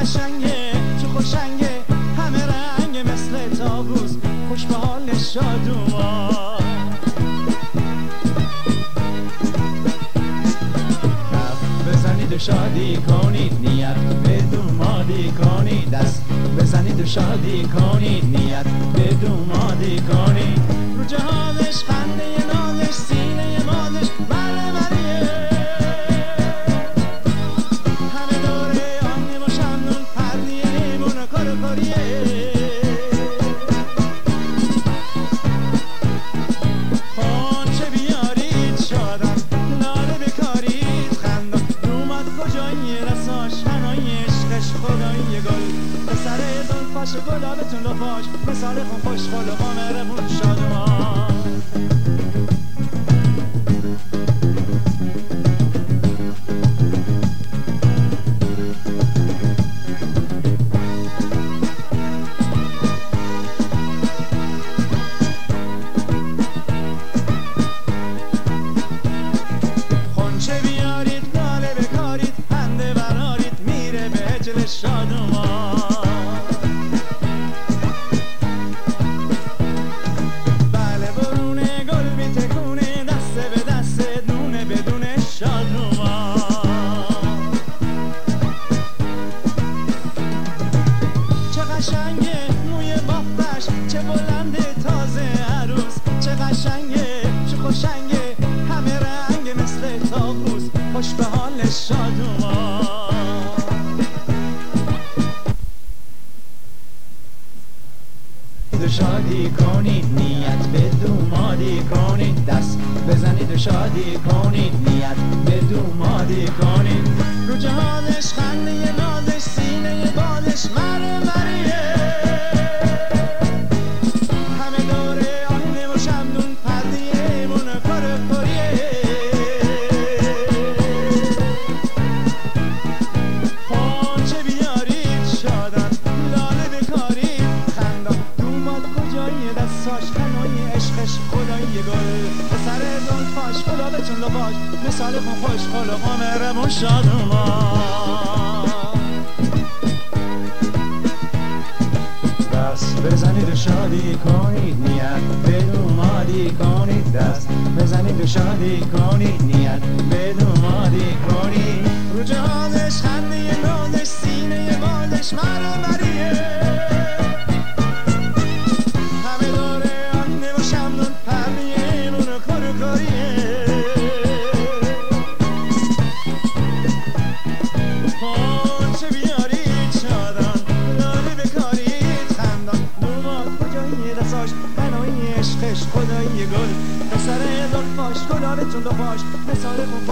قشنگه چه خوشنگه همه رنگ مثل طاووس خوش به حال شادومان بزنید و شادی کنید نیت به دومادی کنید دست بزنید و شادی کنید نیت به دومادی کنید رو جهانش خنده نازش سینه مازش مره مریه همه دوره آنیم و شمنون پردیه لیمون و کرکریه خونچه بیارید شادن لاله بکارید خندان دومد کجایی رساش هنای عشقش خدایی گل به سر زلفاش گلابتون لفاش به سر خون خوش خلقا مهربون شادمان خونچه بیارید لاله بکارید پنده برارید میره به هجل شادمان بله برونه گل بیتکونه دسته به دسته دونه بدونه شادمان چه قشنگه موی بافتش چه بلنده تازه عروس چه قشنگه چه خوشنگه همه رنگ مثل طاووس خوش به حال شادومان شادی کنید نیت به دومادی کنید دست بزنید و شادی کنید نیت به دومادی کنید رو جهانش خنده نازش سینه بازش مره مریه همه دوره آینه و شمدون پردیه لیمون و کرکریه خونچه بیارید شادن لاله بکارید خندان دوماد کجایی دستاش هنای عشقش خدایی گل به سر زلفاش گلابتون لباش مثال خون خوش خلقا مهربون شادومان دست بزنید و شادی کنید نیت به دومادی کنید دست بزنید و شادی کنید نیت به دومادی کنید رو جهازش خنده نازش سینه بازش مره مریه همه دوره آنه و شمنون پردیه لیمون و کرکریه خونچه بیارید شادان لاله بکارید خندان دوماد کجایی دستاش بنای عشقش خدایی گل به سر زلفاش گلابتون لفاش مثال خون